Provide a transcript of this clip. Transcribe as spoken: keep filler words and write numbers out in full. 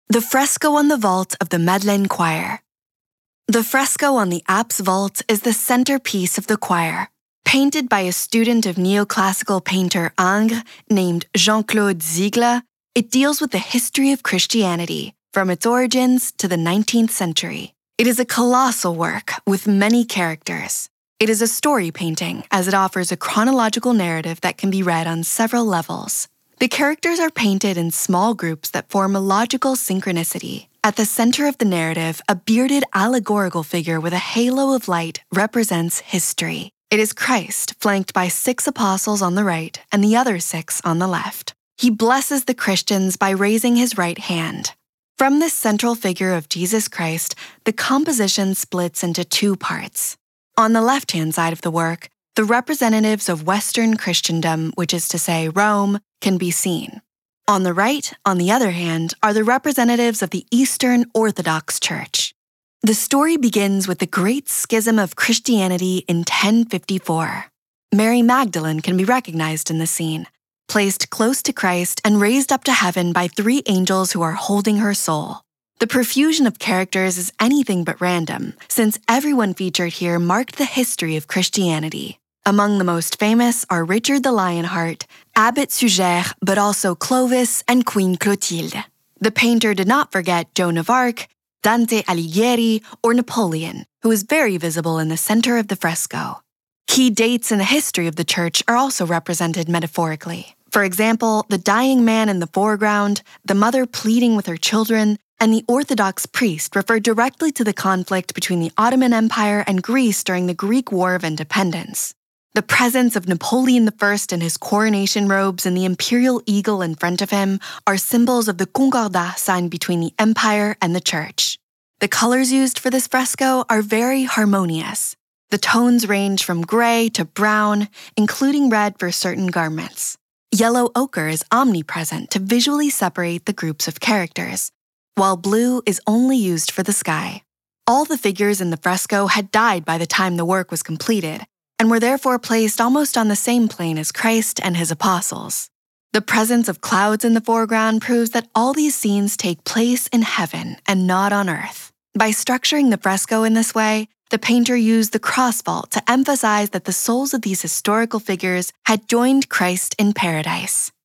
The fresco on the vault of the Madeleine Choir. The fresco on the apse vault is the centerpiece of the choir. Painted by a student of neoclassical painter Ingres named Jean-Claude Ziegler, it deals with the history of Christianity, from its origins to the nineteenth century. It is a colossal work with many characters. It is a story painting, as it offers a chronological narrative that can be read on several levels. The characters are painted in small groups that form a logical synchronicity. At the center of the narrative, a bearded allegorical figure with a halo of light represents history. It is Christ, flanked by six apostles on the right and the other six on the left. He blesses the Christians by raising his right hand. From this central figure of Jesus Christ, the composition splits into two parts. On the left-hand side of the work, the representatives of Western Christendom, which is to say Rome, can be seen. On the right, on the other hand, are the representatives of the Eastern Orthodox Church. The story begins with the Great Schism of Christianity in ten fifty-four. Mary Magdalene can be recognized in the scene, placed close to Christ and raised up to heaven by three angels who are holding her soul. The profusion of characters is anything but random, since everyone featured here marked the history of Christianity. Among the most famous are Richard the Lionheart, Abbot Suger, but also Clovis and Queen Clotilde. The painter did not forget Joan of Arc, Dante Alighieri, or Napoleon, who is very visible in the center of the fresco. Key dates in the history of the church are also represented metaphorically. For example, the dying man in the foreground, the mother pleading with her children, and the Orthodox priest refer directly to the conflict between the Ottoman Empire and Greece during the Greek War of Independence. The presence of Napoleon the First in his coronation robes and the imperial eagle in front of him are symbols of the Concordat signed between the empire and the church. The colors used for this fresco are very harmonious. The tones range from gray to brown, including red for certain garments. Yellow ochre is omnipresent to visually separate the groups of characters, while blue is only used for the sky. All the figures in the fresco had died by the time the work was completed, and were therefore placed almost on the same plane as Christ and his apostles. The presence of clouds in the foreground proves that all these scenes take place in heaven and not on earth. By structuring the fresco in this way, the painter used the cross vault to emphasize that the souls of these historical figures had joined Christ in paradise.